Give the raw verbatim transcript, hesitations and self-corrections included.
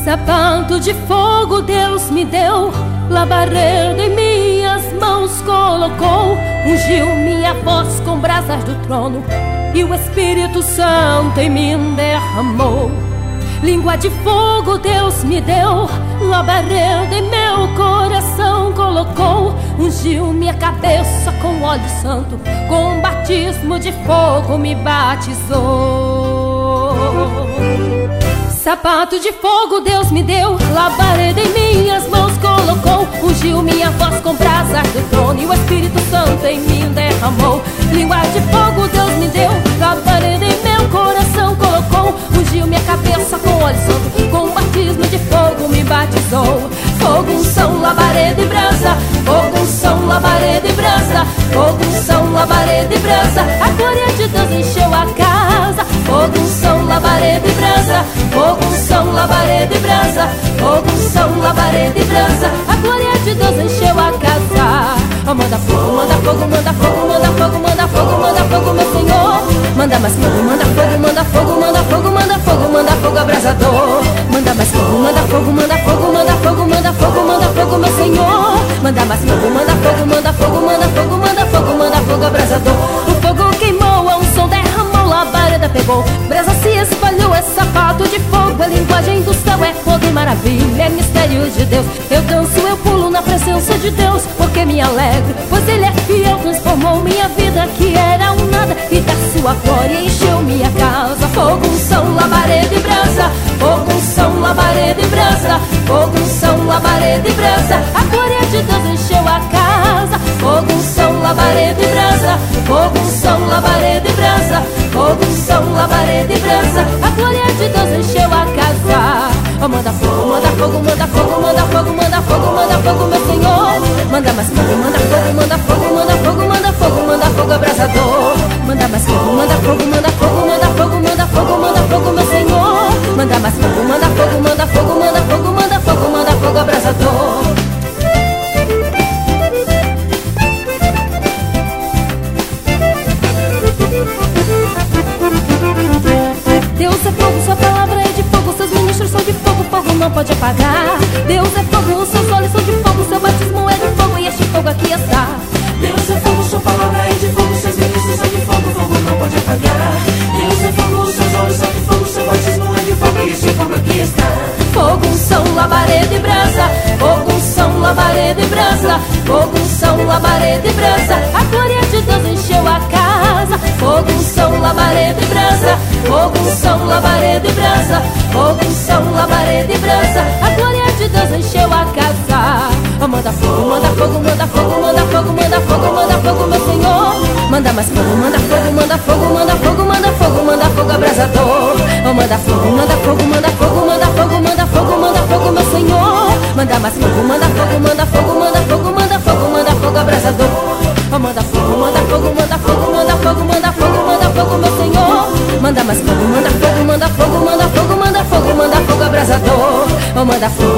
Sapato de fogo Deus me deu, labareda em minhas mãos colocou, ungiu minha voz com brasas do trono, e o Espírito Santo em mim derramou. Língua de fogo Deus me deu, labareda em meu coração colocou, ungiu minha cabeça com óleo santo, com batismo de fogo me batizou. Sapato de fogo Deus me deu, labareda em minhas mãos colocou, ungiu minha voz com brasas do trono, e o Espírito Santo em mim derramou. Língua de fogo Deus me deu, labareda em meu coração colocou, ungiu minha cabeça com óleo santo, com batismo de fogo me batizou. Fogo, unção, labareda e brasa, fogo, unção, labareda e brasa, fogo, unção, labareda e brasa, a glória de Deus encheu a casa. Fogo, unção, labareda e brasa, fogo, unção, labareda e brasa, fogo, unção, labareda e brasa, a glória de Deus encheu a casa. Oh, manda fogo, manda fogo, manda fogo, manda fogo, manda fogo, manda fogo, meu Senhor. Manda mais fogo, manda fogo, manda fogo, manda fogo, manda fogo, manda fogo abrasador. Manda mais fogo, manda fogo, manda fogo, manda fogo, manda fogo, manda fogo, meu Senhor. Manda mais fogo, manda fogo, manda fogo, manda fogo, manda fogo, manda fogo abrasador. O fogo queimou, a unção derramou, labareda pegou, brasa se espalhou, é sapato de fogo, é linguagem do céu, é fogo e maravilha, é mistério de Deus. Eu danço, eu pulo na presença de Deus, porque me alegro, pois Ele é fiel, transformou minha vida que era um nada, e da sua glória encheu minha casa. Fogo, unção, labareda e brasa, fogo, unção, labareda e brasa, fogo, unção, labareda e brasa, a glória de Deus encheu a casa. Fogo, unção, labareda e brasa, fogo, unção, labareda e brasa, fogo, unção, labareda e brasa, a glória de Deus encheu a casa. Oh, manda fogo, manda fogo, manda fogo, manda fogo, manda fogo, manda fogo, meu Senhor. Manda mais fogo, manda fogo, manda fogo, manda fogo, manda fogo, manda fogo abrasador. Manda mais fogo, manda fogo, manda fogo, manda fogo, manda fogo, manda fogo, meu Senhor. Manda mais fogo, manda fogo, manda fogo, manda fogo, manda fogo, manda fogo abrasador. Deus é fogo, sua palavra é de fogo, seus ministros são de fogo, fogo não pode apagar. Deus é fogo, seus olhos são de fogo, seu batismo é de fogo, e este fogo aqui está. Deus é fogo, sua palavra é de fogo, seus ministros são de fogo, fogo não pode apagar. Deus é fogo, seus olhos são de fogo, seu batismo é de fogo, e este fogo aqui está. Fogo, unção, labareda e brasa, fogo, unção, labareda e brasa, fogo, unção, labareda e brasa, a glória de Deus encheu a casa. Fogo, unção, labareda e brasa, fogo, unção, labareda e brasa, fogo, unção, labareda e brasa, a glória de Deus encheu a casa. Oh, manda fogo, manda fogo, manda fogo, manda fogo, manda fogo, manda fogo, meu Senhor. Manda mais fogo, manda fogo, manda fogo, manda fogo, manda fogo, manda fogo abrasador. Oh, manda fogo, manda fogo, manda fogo, manda fogo, manda fogo, manda fogo, meu Senhor. Manda mais fogo, manda fogo, manda fogo, manda fogo, manda fogo, manda fogo abrasador. Oh, manda fogo, manda fogo, manda fogo, manda fogo, manda fogo, manda fogo, meu Senhor. Manda mais fogo, manda fogo, manda fogo, manda fogo, manda fogo, manda fogo abrasador. Oh, manda fogo,